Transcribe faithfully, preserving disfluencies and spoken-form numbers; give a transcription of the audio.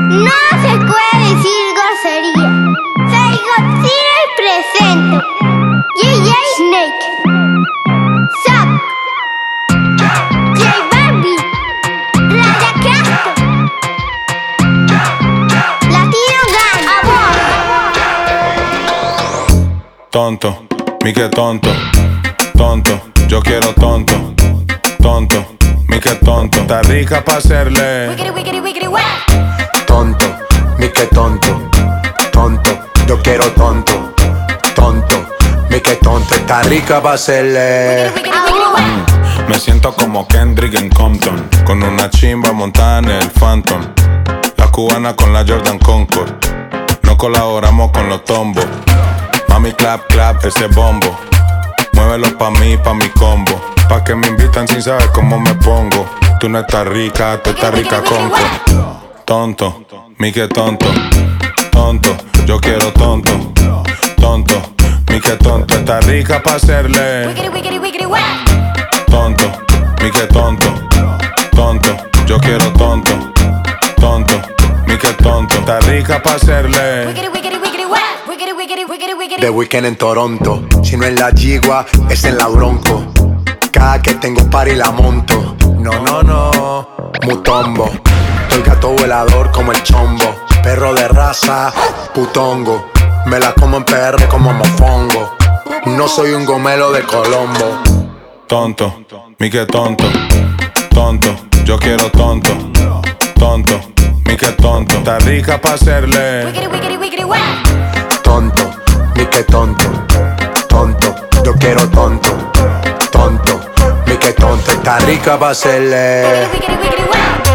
No se puede decir grosería. Soy Godzilla y presento J J Snake, Zap, J Barbie, Raya Craft, Latino Gang, Amor. Tonto, mi que tonto, tonto, yo quiero tonto, tonto, mi que tonto. Está rica pa' hacerle. Wiggity, wiggity, wiggity, wah. Tonto, mi que tonto, tonto, yo quiero tonto, tonto, mi que tonto, está rica pa' hacerle. Wiggity, wiggity, wah. Me siento como Kendrick en Compton, con una chimba montada en el Phantom. La cubana con la Jordan Concord, no colaboramos con los tombos. Mami clap clap ese bombo, muévelo pa' mí, pa' mi combo. Pa' que me invitan sin saber cómo me pongo. Tú no estás rica, tú estás rica conco. Tonto, mi que tonto, tonto, yo quiero tonto, tonto, mi que tonto. Está rica pa' hacerle. Wiggity, wiggity, wiggity, wah. Tonto, mi que tonto, tonto, yo quiero tonto, tonto, mi que tonto. Está rica pa' hacerle. Wiggity, wiggity, wiggity, wah. Wiggity, wiggity, wiggity, wiggity. The Weeknd en Toronto, si no es la Yigua, es en la Bronco. Cada que tengo party la monto. No, no, no, mutombo. El gato volador como el chombo. Perro de raza, putongo. Me la como en P R como mofongo. No soy un gomelo de Colombo. Tonto, mi que tonto, tonto, yo quiero tonto, tonto, mi que tonto. Está rica pa' hacerle. Wiggity, wiggity, wiggity, wah. Tonto, mi que tonto, tonto, yo quiero tonto, tonto, mi que tonto, está rica pa' hacerle. Wiggity, wiggity, wiggity, wah.